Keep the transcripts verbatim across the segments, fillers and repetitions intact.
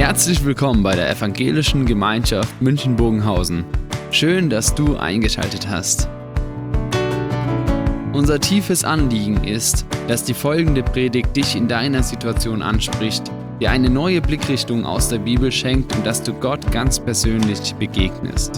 Herzlich willkommen bei der Evangelischen Gemeinschaft München-Bogenhausen. Schön, dass du eingeschaltet hast. Unser tiefes Anliegen ist, dass die folgende Predigt dich in deiner Situation anspricht, dir eine neue Blickrichtung aus der Bibel schenkt und dass du Gott ganz persönlich begegnest.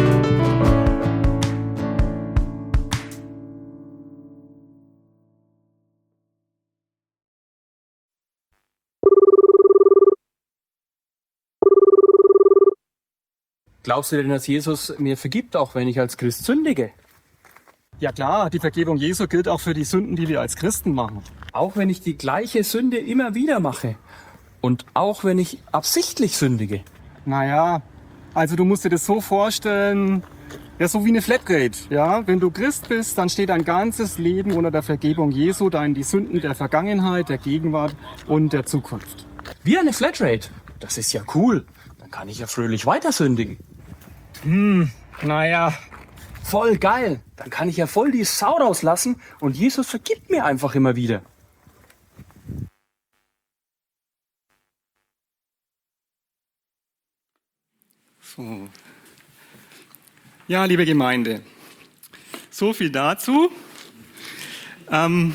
Glaubst du denn, dass Jesus mir vergibt, auch wenn ich als Christ sündige? Ja klar, die Vergebung Jesu gilt auch für die Sünden, die wir als Christen machen. Auch wenn ich die gleiche Sünde immer wieder mache? Und auch wenn ich absichtlich sündige? Naja, also du musst dir das so vorstellen, ja, so wie eine Flatrate. Ja? Wenn du Christ bist, dann steht dein ganzes Leben unter der Vergebung Jesu, dann die Sünden der Vergangenheit, der Gegenwart und der Zukunft. Wie eine Flatrate? Das ist ja cool. Dann kann ich ja fröhlich weiter sündigen. Hm, naja. Voll geil. Dann kann ich ja voll die Sau rauslassen und Jesus vergibt mir einfach immer wieder. So. Ja, liebe Gemeinde, so viel dazu. Ähm,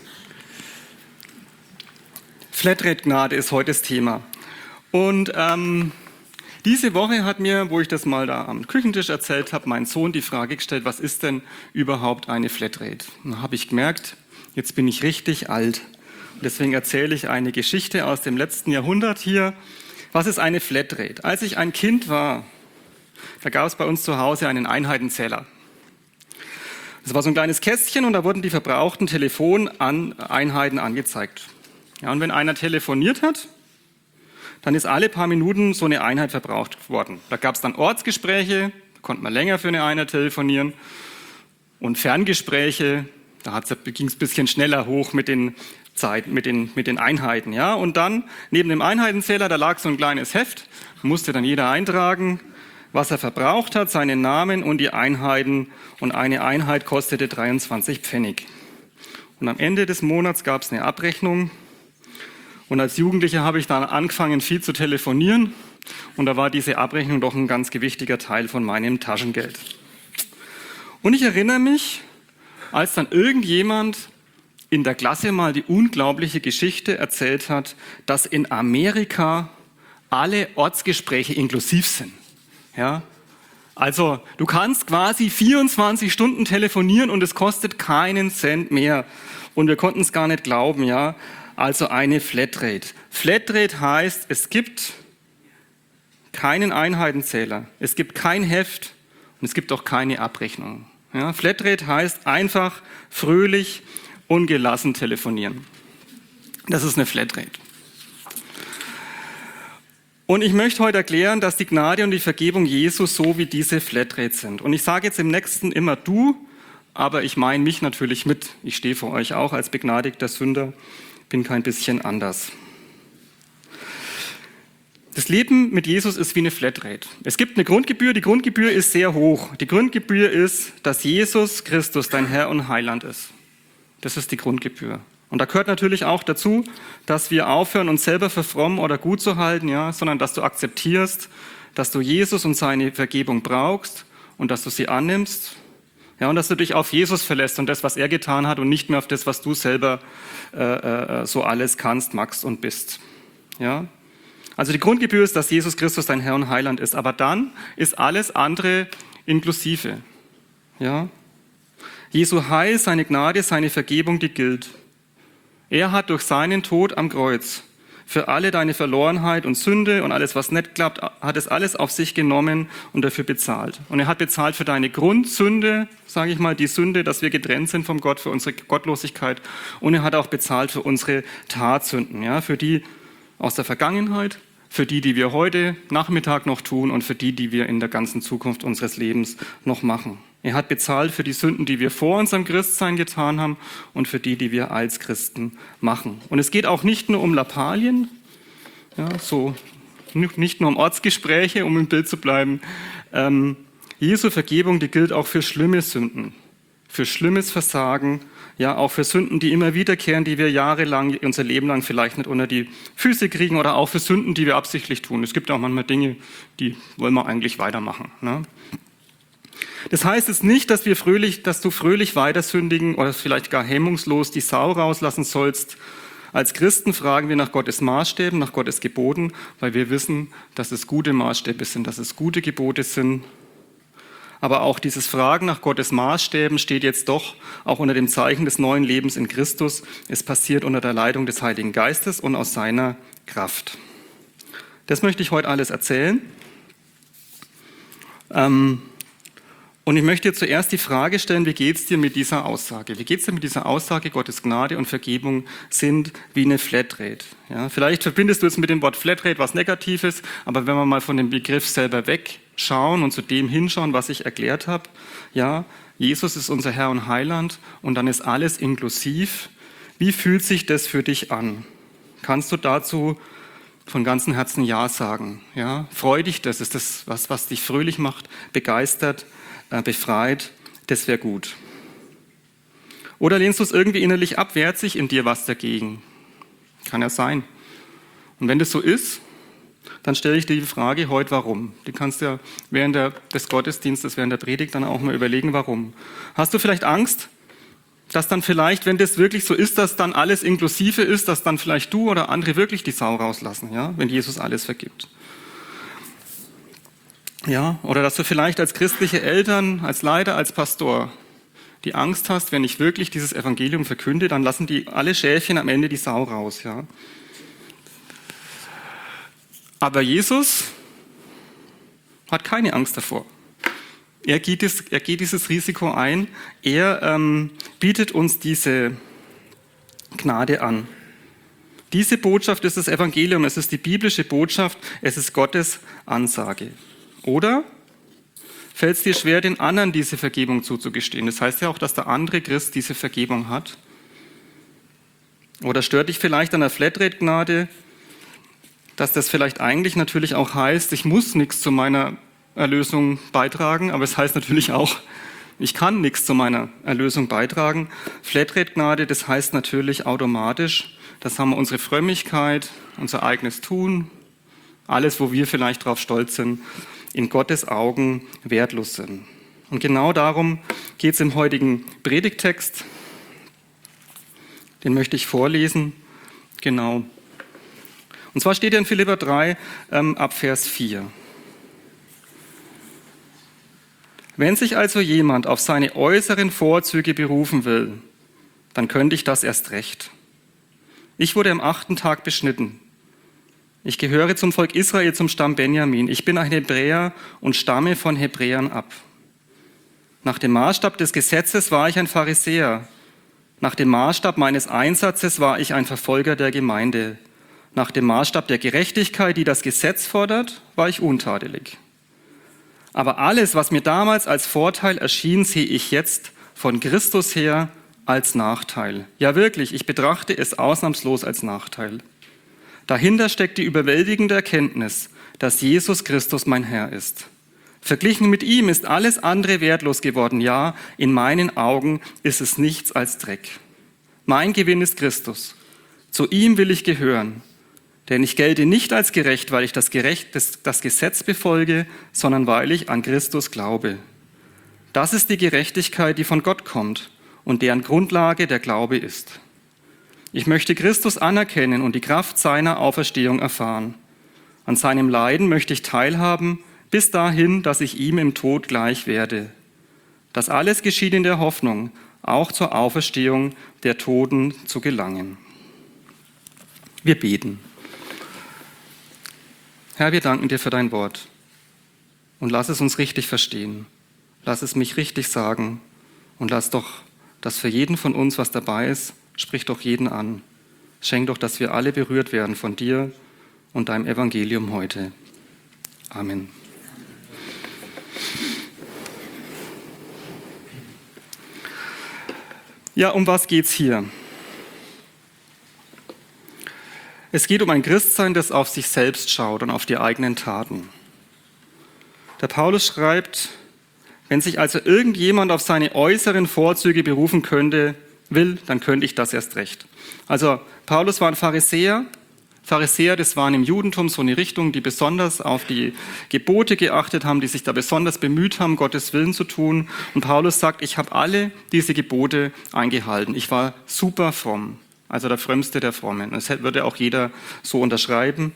Flatrate-Gnade ist heute das Thema. Und ähm, diese Woche hat mir, wo ich das mal da am Küchentisch erzählt habe, mein Sohn die Frage gestellt, was ist denn überhaupt eine Flatrate? Und da habe ich gemerkt, jetzt bin ich richtig alt. Und deswegen erzähle ich eine Geschichte aus dem letzten Jahrhundert hier. Was ist eine Flatrate? Als ich ein Kind war, da gab es bei uns zu Hause einen Einheitenzähler. Das war so ein kleines Kästchen und da wurden die verbrauchten Telefoneinheiten angezeigt. Ja, und wenn einer telefoniert hat, dann ist alle paar Minuten so eine Einheit verbraucht worden. Da gab es dann Ortsgespräche, da konnte man länger für eine Einheit telefonieren. Und Ferngespräche, da ging es ein bisschen schneller hoch mit den Zeiten, mit den, mit den Einheiten. Ja? Und dann, neben dem Einheitenzähler, da lag so ein kleines Heft, musste dann jeder eintragen, was er verbraucht hat, seinen Namen und die Einheiten. Und eine Einheit kostete dreiundzwanzig Pfennig. Und am Ende des Monats gab es eine Abrechnung. Und als Jugendlicher habe ich dann angefangen, viel zu telefonieren. Und da war diese Abrechnung doch ein ganz gewichtiger Teil von meinem Taschengeld. Und ich erinnere mich, als dann irgendjemand in der Klasse mal die unglaubliche Geschichte erzählt hat, dass in Amerika alle Ortsgespräche inklusiv sind. Ja? Also du kannst quasi vierundzwanzig Stunden telefonieren und es kostet keinen Cent mehr. Und wir konnten es gar nicht glauben, ja. Also eine Flatrate. Flatrate heißt, es gibt keinen Einheitenzähler, es gibt kein Heft und es gibt auch keine Abrechnung. Ja, Flatrate heißt einfach fröhlich und gelassen telefonieren. Das ist eine Flatrate. Und ich möchte heute erklären, dass die Gnade und die Vergebung Jesu so wie diese Flatrate sind. Und ich sage jetzt im nächsten immer du, aber ich meine mich natürlich mit. Ich stehe vor euch auch als begnadigter Sünder. Bin kein bisschen anders. Das Leben mit Jesus ist wie eine Flatrate. Es gibt eine Grundgebühr, die Grundgebühr ist sehr hoch. Die Grundgebühr ist, dass Jesus Christus dein Herr und Heiland ist. Das ist die Grundgebühr. Und da gehört natürlich auch dazu, dass wir aufhören, uns selber für fromm oder gut zu halten, ja, sondern dass du akzeptierst, dass du Jesus und seine Vergebung brauchst und dass du sie annimmst. Ja, und dass du dich auf Jesus verlässt und das, was er getan hat und nicht mehr auf das, was du selber äh, äh, so alles kannst, magst und bist. Ja? Also die Grundgebühr ist, dass Jesus Christus dein Herr und Heiland ist, aber dann ist alles andere inklusive. Ja? Jesu Heil, seine Gnade, seine Vergebung, die gilt. Er hat durch seinen Tod am Kreuz für alle deine Verlorenheit und Sünde und alles, was nicht klappt, hat es alles auf sich genommen und dafür bezahlt. Und er hat bezahlt für deine Grundsünde, sage ich mal, die Sünde, dass wir getrennt sind vom Gott, für unsere Gottlosigkeit. Und er hat auch bezahlt für unsere Tatsünden, ja, für die aus der Vergangenheit, für die, die wir heute Nachmittag noch tun und für die, die wir in der ganzen Zukunft unseres Lebens noch machen. Er hat bezahlt für die Sünden, die wir vor unserem Christsein getan haben und für die, die wir als Christen machen. Und es geht auch nicht nur um Lappalien, ja, so, nicht nur um Ortsgespräche, um im Bild zu bleiben. Ähm, Jesu Vergebung, die gilt auch für schlimme Sünden, für schlimmes Versagen, Ja, auch für Sünden, die immer wiederkehren, die wir jahrelang, unser Leben lang vielleicht nicht unter die Füße kriegen oder auch für Sünden, die wir absichtlich tun. Es gibt auch manchmal Dinge, die wollen wir eigentlich weitermachen. Ne? Das heißt jetzt nicht, dass wir fröhlich, dass du fröhlich weiter sündigen oder vielleicht gar hemmungslos die Sau rauslassen sollst. Als Christen fragen wir nach Gottes Maßstäben, nach Gottes Geboten, weil wir wissen, dass es gute Maßstäbe sind, dass es gute Gebote sind. Aber auch dieses Fragen nach Gottes Maßstäben steht jetzt doch auch unter dem Zeichen des neuen Lebens in Christus. Es passiert unter der Leitung des Heiligen Geistes und aus seiner Kraft. Das möchte ich heute alles erzählen. Ähm, und ich möchte dir zuerst die Frage stellen, wie geht es dir mit dieser Aussage? Wie geht es dir mit dieser Aussage, Gottes Gnade und Vergebung sind wie eine Flatrate? Ja, vielleicht verbindest du jetzt mit dem Wort Flatrate was Negatives, aber wenn wir mal von dem Begriff selber wegschauen und zu dem hinschauen, was ich erklärt habe, ja, Jesus ist unser Herr und Heiland und dann ist alles inklusiv. Wie fühlt sich das für dich an? Kannst du dazu von ganzem Herzen Ja sagen? Ja, freu dich, das ist das, was, was dich fröhlich macht, begeistert, äh, befreit, das wäre gut. Oder lehnst du es irgendwie innerlich ab, wehrt sich in dir was dagegen? Kann ja sein. Und wenn das so ist, dann stelle ich dir die Frage heute, warum? Die kannst du ja während der, des Gottesdienstes, während der Predigt dann auch mal überlegen, warum. Hast du vielleicht Angst, dass dann vielleicht, wenn das wirklich so ist, dass dann alles inklusive ist, dass dann vielleicht du oder andere wirklich die Sau rauslassen, ja, wenn Jesus alles vergibt? Ja, oder dass du vielleicht als christliche Eltern, als Leiter, als Pastor die Angst hast, wenn ich wirklich dieses Evangelium verkünde, dann lassen die alle Schäfchen am Ende die Sau raus, ja. Aber Jesus hat keine Angst davor. Er geht, es, er geht dieses Risiko ein. Er ähm, bietet uns diese Gnade an. Diese Botschaft ist das Evangelium, es ist die biblische Botschaft, es ist Gottes Ansage. Oder fällt es dir schwer, den anderen diese Vergebung zuzugestehen? Das heißt ja auch, dass der andere Christ diese Vergebung hat. Oder stört dich vielleicht an der Flatrate-Gnade, dass das vielleicht eigentlich natürlich auch heißt, ich muss nichts zu meiner Erlösung beitragen, aber es heißt natürlich auch, ich kann nichts zu meiner Erlösung beitragen. Flatrate-Gnade, das heißt natürlich automatisch, dass haben wir unsere Frömmigkeit, unser eigenes Tun, alles, wo wir vielleicht drauf stolz sind, in Gottes Augen wertlos sind. Und genau darum geht es im heutigen Predigttext. Den möchte ich vorlesen. Genau. Und zwar steht er in Philipper drei ähm, ab Vers vier. Wenn sich also jemand auf seine äußeren Vorzüge berufen will, dann könnte ich das erst recht. Ich wurde am achten Tag beschnitten. Ich gehöre zum Volk Israel, zum Stamm Benjamin. Ich bin ein Hebräer und stamme von Hebräern ab. Nach dem Maßstab des Gesetzes war ich ein Pharisäer. Nach dem Maßstab meines Einsatzes war ich ein Verfolger der Gemeinde. Nach dem Maßstab der Gerechtigkeit, die das Gesetz fordert, war ich untadelig. Aber alles, was mir damals als Vorteil erschien, sehe ich jetzt von Christus her als Nachteil. Ja wirklich, ich betrachte es ausnahmslos als Nachteil. Dahinter steckt die überwältigende Erkenntnis, dass Jesus Christus mein Herr ist. Verglichen mit ihm ist alles andere wertlos geworden. Ja, in meinen Augen ist es nichts als Dreck. Mein Gewinn ist Christus. Zu ihm will ich gehören. Denn ich gelte nicht als gerecht, weil ich das, gerecht, das, das Gesetz befolge, sondern weil ich an Christus glaube. Das ist die Gerechtigkeit, die von Gott kommt und deren Grundlage der Glaube ist. Ich möchte Christus anerkennen und die Kraft seiner Auferstehung erfahren. An seinem Leiden möchte ich teilhaben, bis dahin, dass ich ihm im Tod gleich werde. Das alles geschieht in der Hoffnung, auch zur Auferstehung der Toten zu gelangen. Wir beten. Herr, wir danken dir für dein Wort und lass es uns richtig verstehen. Lass es mich richtig sagen und lass doch, dass für jeden von uns was dabei ist, sprich doch jeden an. Schenk doch, dass wir alle berührt werden von dir und deinem Evangelium heute. Amen. Ja, um was geht's hier? Es geht um ein Christsein, das auf sich selbst schaut und auf die eigenen Taten. Der Paulus schreibt, wenn sich also irgendjemand auf seine äußeren Vorzüge berufen könnte, will, dann könnte ich das erst recht. Also Paulus war ein Pharisäer. Pharisäer, das waren im Judentum so eine Richtung, die besonders auf die Gebote geachtet haben, die sich da besonders bemüht haben, Gottes Willen zu tun. Und Paulus sagt, ich habe alle diese Gebote eingehalten. Ich war super fromm, also der Frömmste der Frommen. Das würde auch jeder so unterschreiben.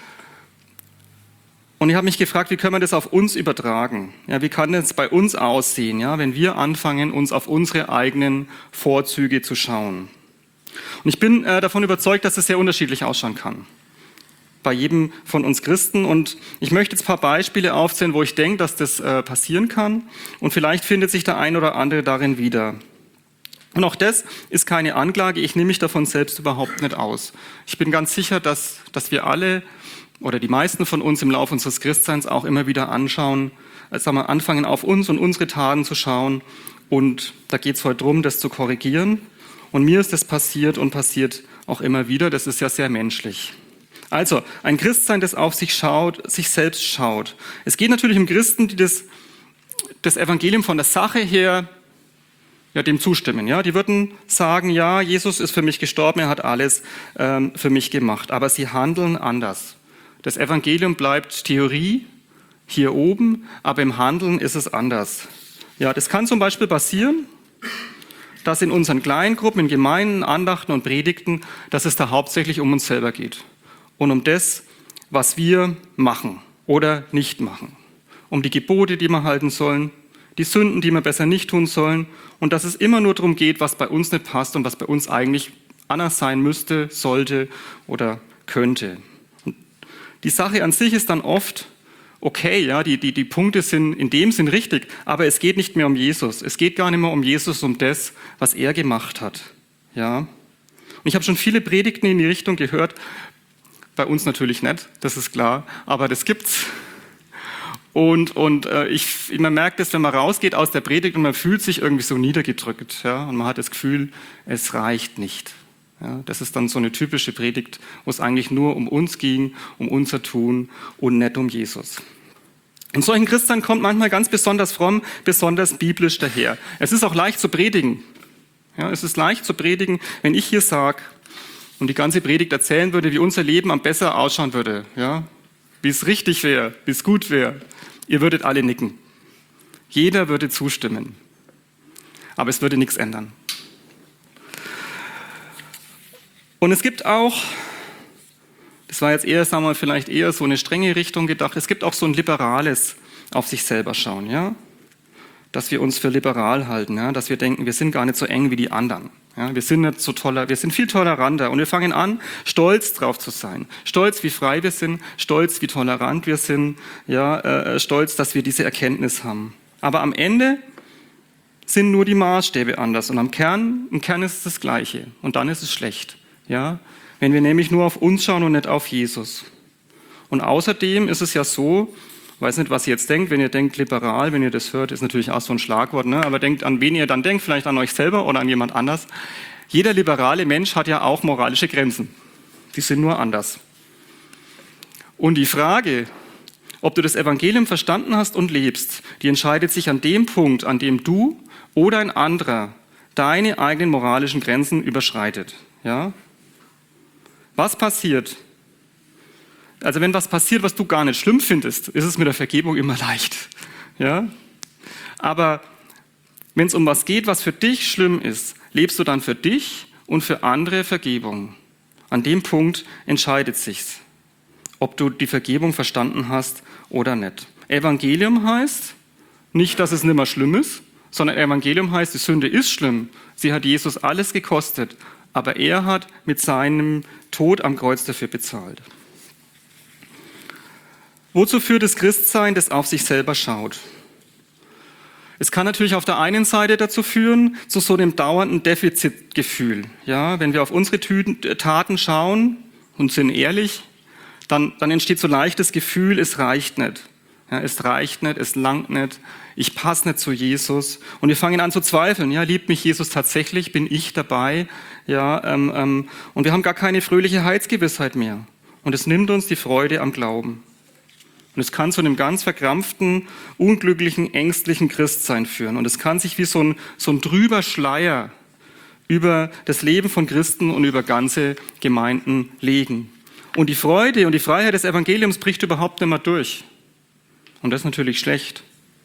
Und ich habe mich gefragt, wie können wir das auf uns übertragen? Ja, wie kann das bei uns aussehen, ja, wenn wir anfangen, uns auf unsere eigenen Vorzüge zu schauen? Und ich bin äh, davon überzeugt, dass es sehr unterschiedlich ausschauen kann. Bei jedem von uns Christen. Und ich möchte jetzt ein paar Beispiele aufzählen, wo ich denke, dass das äh, passieren kann. Und vielleicht findet sich der ein oder andere darin wieder. Und auch das ist keine Anklage. Ich nehme mich davon selbst überhaupt nicht aus. Ich bin ganz sicher, dass, dass wir alle oder die meisten von uns im Laufe unseres Christseins auch immer wieder anschauen, also sagen wir, anfangen auf uns und unsere Taten zu schauen. Und da geht es heute darum, das zu korrigieren. Und mir ist das passiert und passiert auch immer wieder. Das ist ja sehr menschlich. Also, ein Christsein, das auf sich schaut, sich selbst schaut. Es geht natürlich um Christen, die das, das Evangelium von der Sache her ja, dem zustimmen. Ja? Die würden sagen, ja, Jesus ist für mich gestorben, er hat alles ähm, für mich gemacht. Aber sie handeln anders. Das Evangelium bleibt Theorie hier oben, aber im Handeln ist es anders. Ja, das kann zum Beispiel passieren, dass in unseren Kleingruppen, in Gemeinden, Andachten und Predigten, dass es da hauptsächlich um uns selber geht und um das, was wir machen oder nicht machen, um die Gebote, die wir halten sollen, die Sünden, die wir besser nicht tun sollen und dass es immer nur darum geht, was bei uns nicht passt und was bei uns eigentlich anders sein müsste, sollte oder könnte. Und die Sache an sich ist dann oft okay, ja, die, die, die Punkte sind in dem Sinn richtig, aber es geht nicht mehr um Jesus. Es geht gar nicht mehr um Jesus, um das, was er gemacht hat. Ja. Und ich habe schon viele Predigten in die Richtung gehört, bei uns natürlich nicht, das ist klar, aber das gibt's. Und, und äh, ich, man merkt es, wenn man rausgeht aus der Predigt und man fühlt sich irgendwie so niedergedrückt, ja, und man hat das Gefühl, es reicht nicht. Ja, das ist dann so eine typische Predigt, wo es eigentlich nur um uns ging, um unser Tun und nicht um Jesus. Und solchen Christen kommt manchmal ganz besonders fromm, besonders biblisch daher. Es ist auch leicht zu predigen. Ja, es ist leicht zu predigen, wenn ich hier sage und die ganze Predigt erzählen würde, wie unser Leben am besser ausschauen würde, ja, wie es richtig wäre, wie es gut wäre. Ihr würdet alle nicken. Jeder würde zustimmen. Aber es würde nichts ändern. Und es gibt auch, das war jetzt eher, sagen wir mal, vielleicht eher so eine strenge Richtung gedacht, es gibt auch so ein liberales auf sich selber schauen, ja, dass wir uns für liberal halten, ja, dass wir denken, wir sind gar nicht so eng wie die anderen, ja, wir sind nicht so toller, wir sind viel toleranter und wir fangen an, stolz drauf zu sein, stolz, wie frei wir sind, stolz, wie tolerant wir sind, ja, äh, stolz, dass wir diese Erkenntnis haben. Aber am Ende sind nur die Maßstäbe anders und am Kern, im Kern ist es das Gleiche und dann ist es schlecht. Ja, wenn wir nämlich nur auf uns schauen und nicht auf Jesus. Und außerdem ist es ja so, ich weiß nicht, was ihr jetzt denkt, wenn ihr denkt liberal, wenn ihr das hört, ist natürlich auch so ein Schlagwort, ne? Aber denkt an wen ihr dann denkt, vielleicht an euch selber oder an jemand anders. Jeder liberale Mensch hat ja auch moralische Grenzen. Die sind nur anders. Und die Frage, ob du das Evangelium verstanden hast und lebst, die entscheidet sich an dem Punkt, an dem du oder ein anderer deine eigenen moralischen Grenzen überschreitet. Ja? Was passiert? Also wenn was passiert, was du gar nicht schlimm findest, ist es mit der Vergebung immer leicht. Ja? Aber wenn es um was geht, was für dich schlimm ist, lebst du dann für dich und für andere Vergebung. An dem Punkt entscheidet sich's, ob du die Vergebung verstanden hast oder nicht. Evangelium heißt nicht, dass es nicht mehr schlimm ist, sondern Evangelium heißt, die Sünde ist schlimm. Sie hat Jesus alles gekostet. Aber er hat mit seinem Tod am Kreuz dafür bezahlt. Wozu führt das Christsein, das auf sich selber schaut? Es kann natürlich auf der einen Seite dazu führen, zu so einem dauernden Defizitgefühl. Ja, wenn wir auf unsere Taten schauen und sind ehrlich, dann, dann entsteht so leicht das Gefühl, es reicht nicht. Ja, es reicht nicht, es langt nicht, ich passe nicht zu Jesus. Und wir fangen an zu zweifeln. Ja, liebt mich Jesus tatsächlich? Bin ich dabei? Ja, ähm, ähm, und wir haben gar keine fröhliche Heilsgewissheit mehr. Und es nimmt uns die Freude am Glauben. Und es kann zu einem ganz verkrampften, unglücklichen, ängstlichen Christsein führen. Und es kann sich wie so ein, so ein trüber Schleier über das Leben von Christen und über ganze Gemeinden legen. Und die Freude und die Freiheit des Evangeliums bricht überhaupt nicht mehr durch. Und das ist natürlich schlecht.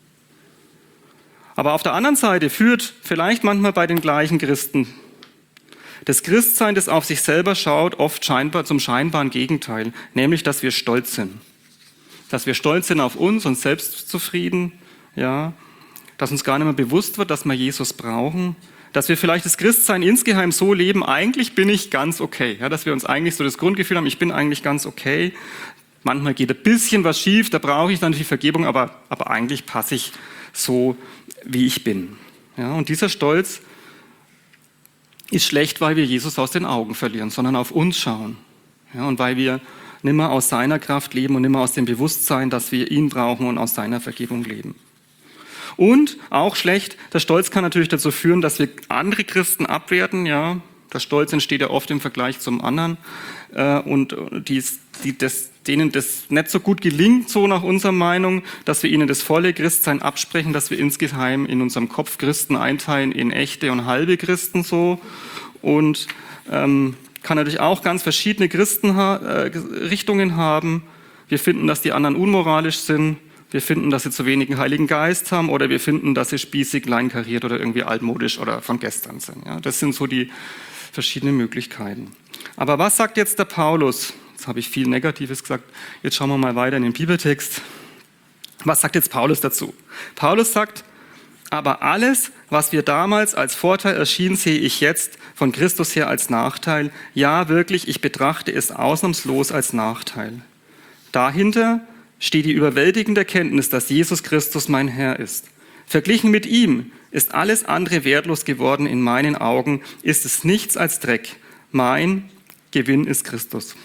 Aber auf der anderen Seite führt vielleicht manchmal bei den gleichen Christen das Christsein, das auf sich selber schaut, oft scheinbar zum scheinbaren Gegenteil, nämlich, dass wir stolz sind. Dass wir stolz sind auf uns und selbstzufrieden, ja, dass uns gar nicht mehr bewusst wird, dass wir Jesus brauchen, dass wir vielleicht das Christsein insgeheim so leben, eigentlich bin ich ganz okay, ja, dass wir uns eigentlich so das Grundgefühl haben, ich bin eigentlich ganz okay. Manchmal geht ein bisschen was schief, da brauche ich dann die Vergebung, aber, aber eigentlich passe ich so, wie ich bin. Ja, und dieser Stolz ist schlecht, weil wir Jesus aus den Augen verlieren, sondern auf uns schauen. Ja, und weil wir nicht mehr aus seiner Kraft leben und nicht mehr aus dem Bewusstsein, dass wir ihn brauchen und aus seiner Vergebung leben. Und auch schlecht, der Stolz kann natürlich dazu führen, dass wir andere Christen abwerten. Ja, der Stolz entsteht ja oft im Vergleich zum anderen. Äh, und die, die, das, denen das nicht so gut gelingt, so nach unserer Meinung, dass wir ihnen das volle Christsein absprechen, dass wir insgeheim in unserem Kopf Christen einteilen in echte und halbe Christen so. Und ähm, kann natürlich auch ganz verschiedene Christenrichtungen haben. Wir finden, dass die anderen unmoralisch sind. Wir finden, dass sie zu wenig einen Heiligen Geist haben, oder wir finden, dass sie spießig, kleinkariert oder irgendwie altmodisch oder von gestern sind. Ja, das sind so die verschiedenen Möglichkeiten. Aber was sagt jetzt der Paulus? Jetzt habe ich viel Negatives gesagt. Jetzt schauen wir mal weiter in den Bibeltext. Was sagt jetzt Paulus dazu? Paulus sagt, aber alles, was wir damals als Vorteil erschien, sehe ich jetzt von Christus her als Nachteil. Ja, wirklich, ich betrachte es ausnahmslos als Nachteil. Dahinter steht die überwältigende Erkenntnis, dass Jesus Christus mein Herr ist. Verglichen mit ihm ist alles andere wertlos geworden. In meinen Augen ist es nichts als Dreck. Mein Gewinn ist Christus.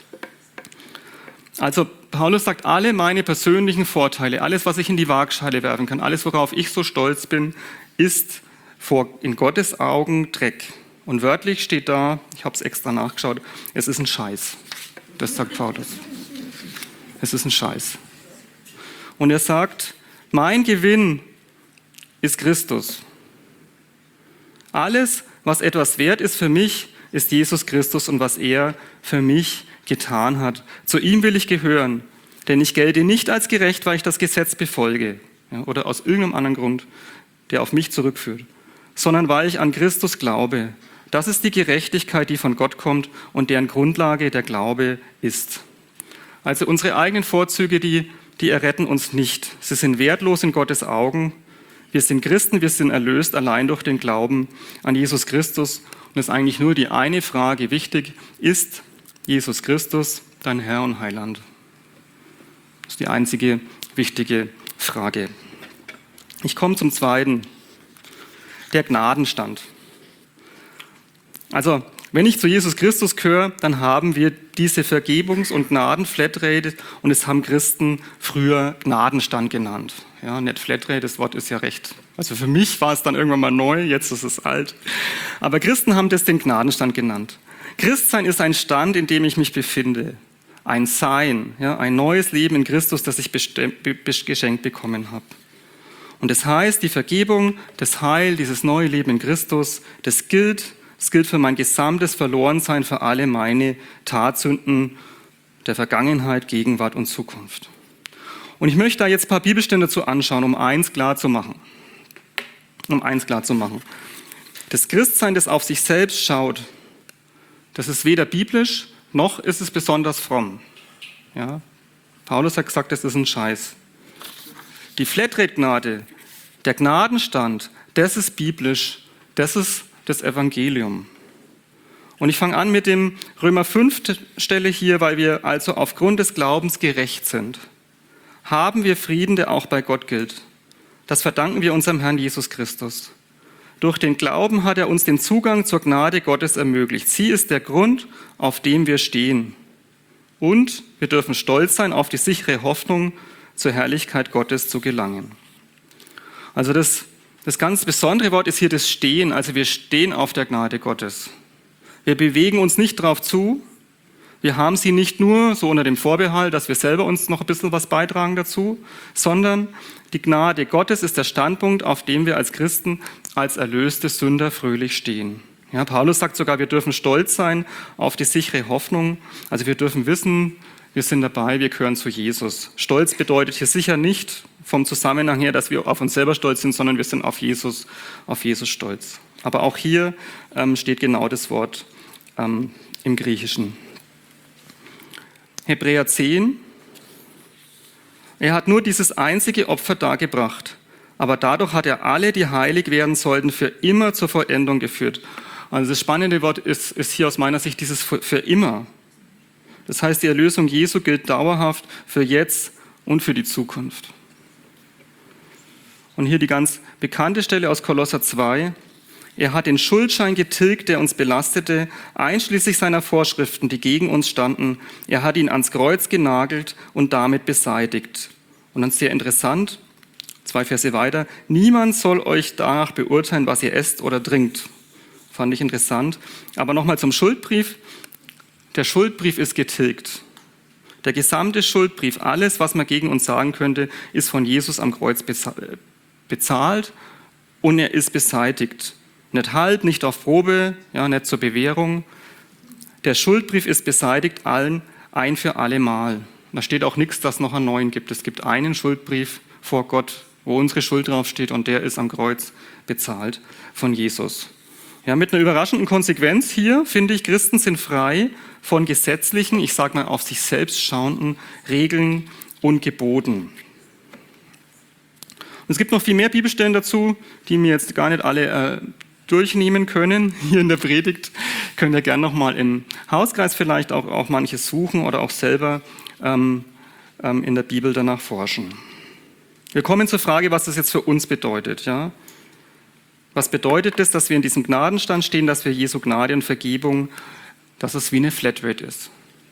Also Paulus sagt, alle meine persönlichen Vorteile, alles, was ich in die Waagschale werfen kann, alles, worauf ich so stolz bin, ist vor, in Gottes Augen Dreck. Und wörtlich steht da, ich habe es extra nachgeschaut, es ist ein Scheiß. Das sagt Paulus. Es ist ein Scheiß. Und er sagt, mein Gewinn ist Christus. Alles, was etwas wert ist für mich, ist Jesus Christus und was er für mich getan hat. Zu ihm will ich gehören, denn ich gelte nicht als gerecht, weil ich das Gesetz befolge, ja, oder aus irgendeinem anderen Grund, der auf mich zurückführt, sondern weil ich an Christus glaube. Das ist die Gerechtigkeit, die von Gott kommt und deren Grundlage der Glaube ist. Also unsere eigenen Vorzüge, die, die erretten uns nicht. Sie sind wertlos in Gottes Augen. Wir sind Christen, wir sind erlöst allein durch den Glauben an Jesus Christus. Und es ist eigentlich nur die eine Frage wichtig: Ist Jesus Christus dein Herr und Heiland? Das ist die einzige wichtige Frage. Ich komme zum Zweiten, der Gnadenstand. Also, wenn ich zu Jesus Christus gehöre, dann haben wir diese Vergebungs- und Gnaden-Flatrate, und es haben Christen früher Gnadenstand genannt. Ja, nicht Flatrate, das Wort ist ja recht. Also für mich war es dann irgendwann mal neu, jetzt ist es alt. Aber Christen haben das den Gnadenstand genannt. Christsein ist ein Stand, in dem ich mich befinde. Ein Sein, ja, ein neues Leben in Christus, das ich bestimmt, be- geschenkt bekommen habe. Und das heißt, die Vergebung, das Heil, dieses neue Leben in Christus, das gilt, das gilt für mein gesamtes Verlorensein, für alle meine Tatsünden der Vergangenheit, Gegenwart und Zukunft. Und ich möchte da jetzt ein paar Bibelstellen dazu anschauen, um eins klar zu machen. Um eins klar zu machen. Das Christsein, das auf sich selbst schaut, das ist weder biblisch, noch ist es besonders fromm. Ja? Paulus hat gesagt, das ist ein Scheiß. Die Flatrate-Gnade, der Gnadenstand, das ist biblisch, das ist das Evangelium. Und ich fange an mit dem Römer fünf Stelle hier, weil wir also aufgrund des Glaubens gerecht sind. Haben wir Frieden, der auch bei Gott gilt. Das verdanken wir unserem Herrn Jesus Christus. Durch den Glauben hat er uns den Zugang zur Gnade Gottes ermöglicht. Sie ist der Grund, auf dem wir stehen. Und wir dürfen stolz sein, auf die sichere Hoffnung zur Herrlichkeit Gottes zu gelangen. Also das, das ganz besondere Wort ist hier das Stehen. Also wir stehen auf der Gnade Gottes. Wir bewegen uns nicht drauf zu. Wir haben sie nicht nur so unter dem Vorbehalt, dass wir selber uns noch ein bisschen was beitragen dazu, sondern die Gnade Gottes ist der Standpunkt, auf dem wir als Christen, als erlöste Sünder fröhlich stehen. Ja, Paulus sagt sogar, wir dürfen stolz sein auf die sichere Hoffnung. Also wir dürfen wissen, wir sind dabei, wir gehören zu Jesus. Stolz bedeutet hier sicher nicht vom Zusammenhang her, dass wir auf uns selber stolz sind, sondern wir sind auf Jesus, auf Jesus stolz. Aber auch hier ähm, steht genau das Wort ähm, im Griechischen. Hebräer zehn. Er hat nur dieses einzige Opfer dargebracht, aber dadurch hat er alle, die heilig werden sollten, für immer zur Vollendung geführt. Also das spannende Wort ist, ist hier aus meiner Sicht dieses für, für immer. Das heißt, die Erlösung Jesu gilt dauerhaft für jetzt und für die Zukunft. Und hier die ganz bekannte Stelle aus Kolosser zwei. Er hat den Schuldschein getilgt, der uns belastete, einschließlich seiner Vorschriften, die gegen uns standen. Er hat ihn ans Kreuz genagelt und damit beseitigt. Und dann sehr interessant, zwei Verse weiter. Niemand soll euch danach beurteilen, was ihr esst oder trinkt. Fand ich interessant. Aber nochmal zum Schuldbrief. Der Schuldbrief ist getilgt. Der gesamte Schuldbrief, alles, was man gegen uns sagen könnte, ist von Jesus am Kreuz bezahlt und er ist beseitigt. Nicht halb, nicht auf Probe, ja, nicht zur Bewährung. Der Schuldbrief ist beseitigt allen ein für alle Mal. Da steht auch nichts, dass es noch einen neuen gibt. Es gibt einen Schuldbrief vor Gott, wo unsere Schuld draufsteht und der ist am Kreuz bezahlt von Jesus. Ja, mit einer überraschenden Konsequenz hier, finde ich, Christen sind frei von gesetzlichen, ich sage mal auf sich selbst schauenden Regeln und Geboten. Und es gibt noch viel mehr Bibelstellen dazu, die mir jetzt gar nicht alle äh, durchnehmen können. Hier in der Predigt könnt ihr gerne nochmal im Hauskreis vielleicht auch, auch manches suchen oder auch selber ähm, ähm, in der Bibel danach forschen. Wir kommen zur Frage, was das jetzt für uns bedeutet. Ja? Was bedeutet das, dass wir in diesem Gnadenstand stehen, dass wir Jesu Gnade und Vergebung, dass es wie eine Flatrate ist?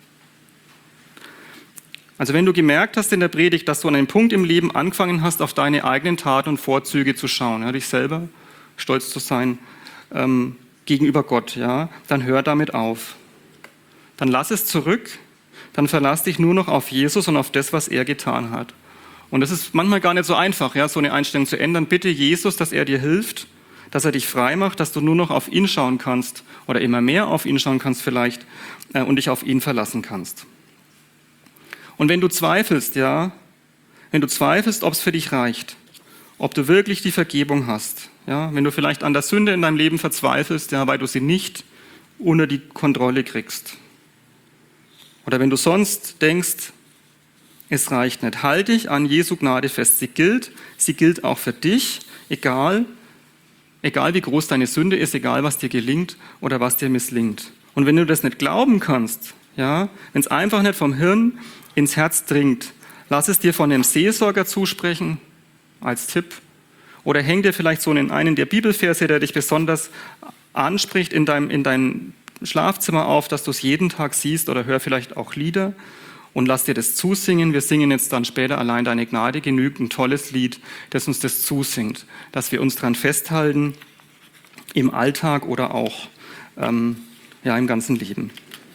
Also wenn du gemerkt hast in der Predigt, dass du an einem Punkt im Leben angefangen hast, auf deine eigenen Taten und Vorzüge zu schauen, ja, dich selber stolz zu sein ähm, gegenüber Gott, ja, dann hör damit auf. Dann lass es zurück, dann verlass dich nur noch auf Jesus und auf das, was er getan hat. Und das ist manchmal gar nicht so einfach, ja, so eine Einstellung zu ändern. Bitte Jesus, dass er dir hilft, dass er dich frei macht, dass du nur noch auf ihn schauen kannst oder immer mehr auf ihn schauen kannst vielleicht äh, und dich auf ihn verlassen kannst. Und wenn du zweifelst, ja, wenn du zweifelst, ob es für dich reicht, ob du wirklich die Vergebung hast, ja, wenn du vielleicht an der Sünde in deinem Leben verzweifelst, ja, weil du sie nicht unter die Kontrolle kriegst. Oder wenn du sonst denkst, es reicht nicht, halte dich an Jesu Gnade fest. Sie gilt, sie gilt auch für dich, egal, egal wie groß deine Sünde ist, egal was dir gelingt oder was dir misslingt. Und wenn du das nicht glauben kannst, ja, wenn es einfach nicht vom Hirn ins Herz dringt, lass es dir von einem Seelsorger zusprechen, als Tipp. Oder häng dir vielleicht so einen, einen der Bibelverse, der dich besonders anspricht, in deinem, in deinem Schlafzimmer auf, dass du es jeden Tag siehst, oder hör vielleicht auch Lieder und lass dir das zusingen. Wir singen jetzt dann später allein deine Gnade genügt, ein tolles Lied, das uns das zusingt, dass wir uns daran festhalten, im Alltag oder auch ähm, ja, im ganzen Leben.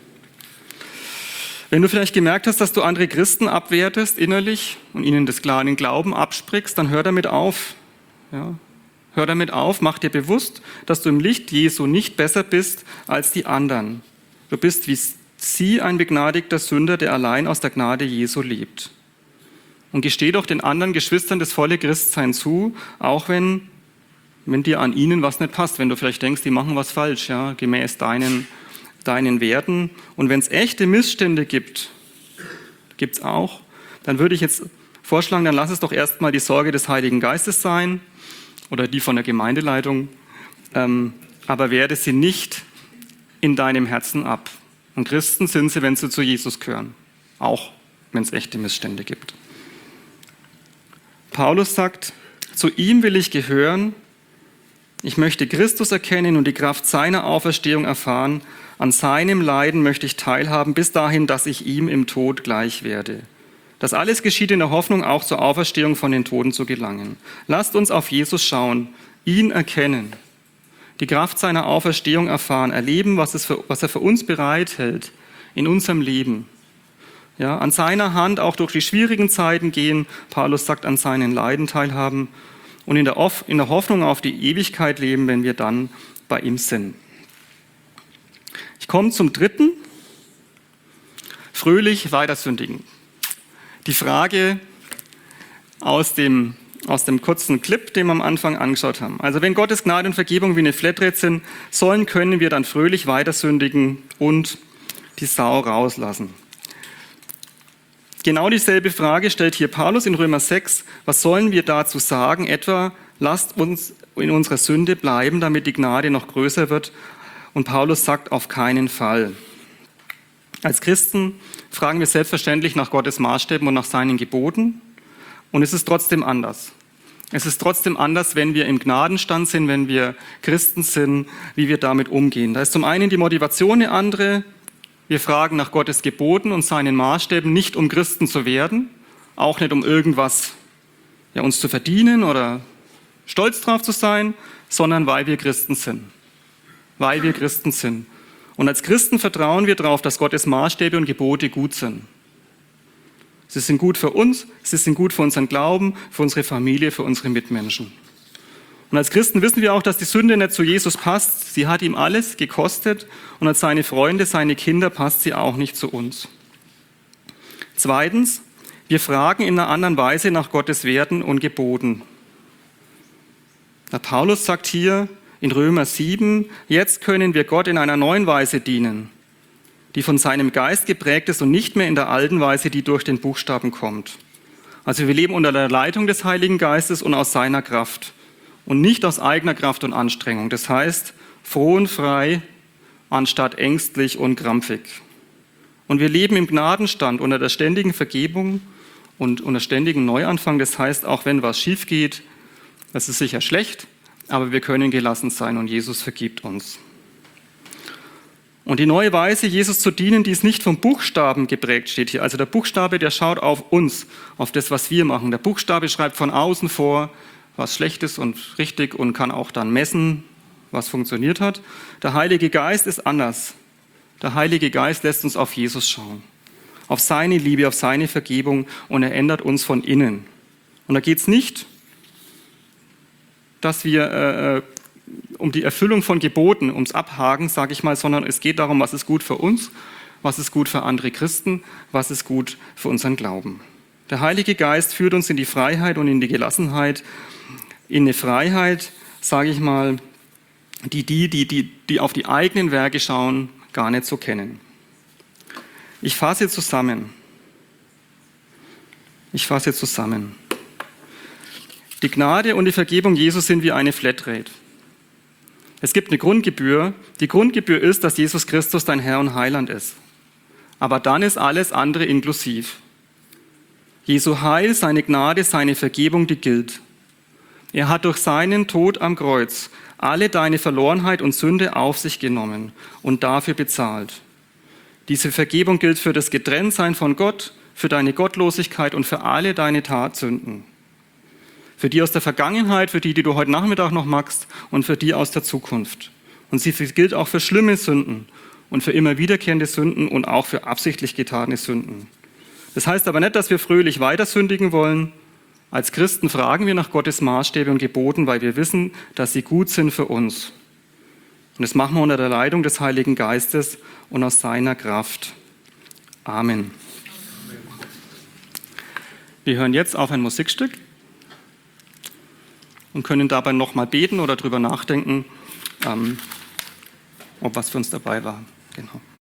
Wenn du vielleicht gemerkt hast, dass du andere Christen abwertest innerlich und ihnen das klaren Glauben absprichst, dann hör damit auf. Ja, hör damit auf, mach dir bewusst, dass du im Licht Jesu nicht besser bist als die anderen. Du bist wie sie ein begnadigter Sünder, der allein aus der Gnade Jesu lebt. Und gesteh doch den anderen Geschwistern das volle Christsein zu, auch wenn, wenn dir an ihnen was nicht passt, wenn du vielleicht denkst, die machen was falsch, ja, gemäß deinen deinen Werten. Und wenn es echte Missstände gibt, gibt es auch, dann würde ich jetzt vorschlagen, dann lass es doch erstmal die Sorge des Heiligen Geistes sein oder die von der Gemeindeleitung, ähm, aber werde sie nicht in deinem Herzen ab. Und Christen sind sie, wenn sie zu Jesus gehören, auch wenn es echte Missstände gibt. Paulus sagt, zu ihm will ich gehören, ich möchte Christus erkennen und die Kraft seiner Auferstehung erfahren. An seinem Leiden möchte ich teilhaben, bis dahin, dass ich ihm im Tod gleich werde. Das alles geschieht in der Hoffnung, auch zur Auferstehung von den Toten zu gelangen. Lasst uns auf Jesus schauen, ihn erkennen, die Kraft seiner Auferstehung erfahren, erleben, was, es für, was er für uns bereithält in unserem Leben. Ja, an seiner Hand auch durch die schwierigen Zeiten gehen. Paulus sagt, an seinen Leiden teilhaben und in der, in der Hoffnung auf die Ewigkeit leben, wenn wir dann bei ihm sind. Ich komme zum dritten. Fröhlich weiter sündigen. Die Frage aus dem, aus dem kurzen Clip, den wir am Anfang angeschaut haben. Also wenn Gottes Gnade und Vergebung wie eine Flatrate sind, sollen, können wir dann fröhlich weiter sündigen und die Sau rauslassen. Genau dieselbe Frage stellt hier Paulus in Römer sechs. Was sollen wir dazu sagen? Etwa, lasst uns in unserer Sünde bleiben, damit die Gnade noch größer wird. Und Paulus sagt, auf keinen Fall. Als Christen fragen wir selbstverständlich nach Gottes Maßstäben und nach seinen Geboten. Und es ist trotzdem anders. Es ist trotzdem anders, wenn wir im Gnadenstand sind, wenn wir Christen sind, wie wir damit umgehen. Da ist zum einen die Motivation eine andere. Wir fragen nach Gottes Geboten und seinen Maßstäben, nicht um Christen zu werden, auch nicht um irgendwas ja, uns zu verdienen oder stolz drauf zu sein, sondern weil wir Christen sind. Weil wir Christen sind. Und als Christen vertrauen wir darauf, dass Gottes Maßstäbe und Gebote gut sind. Sie sind gut für uns, sie sind gut für unseren Glauben, für unsere Familie, für unsere Mitmenschen. Und als Christen wissen wir auch, dass die Sünde nicht zu Jesus passt. Sie hat ihm alles gekostet und als seine Freunde, seine Kinder passt sie auch nicht zu uns. Zweitens, wir fragen in einer anderen Weise nach Gottes Werten und Geboten. Der Paulus sagt hier, in Römer sieben, jetzt können wir Gott in einer neuen Weise dienen, die von seinem Geist geprägt ist und nicht mehr in der alten Weise, die durch den Buchstaben kommt. Also wir leben unter der Leitung des Heiligen Geistes und aus seiner Kraft und nicht aus eigener Kraft und Anstrengung. Das heißt, froh und frei, anstatt ängstlich und krampfig. Und wir leben im Gnadenstand unter der ständigen Vergebung und unter ständigen Neuanfang. Das heißt, auch wenn was schief geht, das ist sicher schlecht, aber wir können gelassen sein und Jesus vergibt uns. Und die neue Weise, Jesus zu dienen, die ist nicht vom Buchstaben geprägt, steht hier. Also der Buchstabe, der schaut auf uns, auf das, was wir machen. Der Buchstabe schreibt von außen vor, was schlecht ist und richtig und kann auch dann messen, was funktioniert hat. Der Heilige Geist ist anders. Der Heilige Geist lässt uns auf Jesus schauen, auf seine Liebe, auf seine Vergebung und er ändert uns von innen. Und da geht es nicht dass wir äh, um die Erfüllung von Geboten, ums Abhaken, sage ich mal, sondern es geht darum, was ist gut für uns, was ist gut für andere Christen, was ist gut für unseren Glauben. Der Heilige Geist führt uns in die Freiheit und in die Gelassenheit, in eine Freiheit, sage ich mal, die die, die, die, die auf die eigenen Werke schauen, gar nicht so kennen. Ich fasse zusammen. Ich fasse zusammen. Die Gnade und die Vergebung Jesus sind wie eine Flatrate. Es gibt eine Grundgebühr. Die Grundgebühr ist, dass Jesus Christus dein Herr und Heiland ist. Aber dann ist alles andere inklusiv. Jesu Heil, seine Gnade, seine Vergebung, die gilt. Er hat durch seinen Tod am Kreuz alle deine Verlorenheit und Sünde auf sich genommen und dafür bezahlt. Diese Vergebung gilt für das Getrenntsein von Gott, für deine Gottlosigkeit und für alle deine Tatsünden. Für die aus der Vergangenheit, für die, die du heute Nachmittag noch magst und für die aus der Zukunft. Und sie gilt auch für schlimme Sünden und für immer wiederkehrende Sünden und auch für absichtlich getane Sünden. Das heißt aber nicht, dass wir fröhlich weiter sündigen wollen. Als Christen fragen wir nach Gottes Maßstäbe und Geboten, weil wir wissen, dass sie gut sind für uns. Und das machen wir unter der Leitung des Heiligen Geistes und aus seiner Kraft. Amen. Wir hören jetzt auf ein Musikstück und können dabei nochmal beten oder drüber nachdenken, ähm, ob was für uns dabei war. Genau.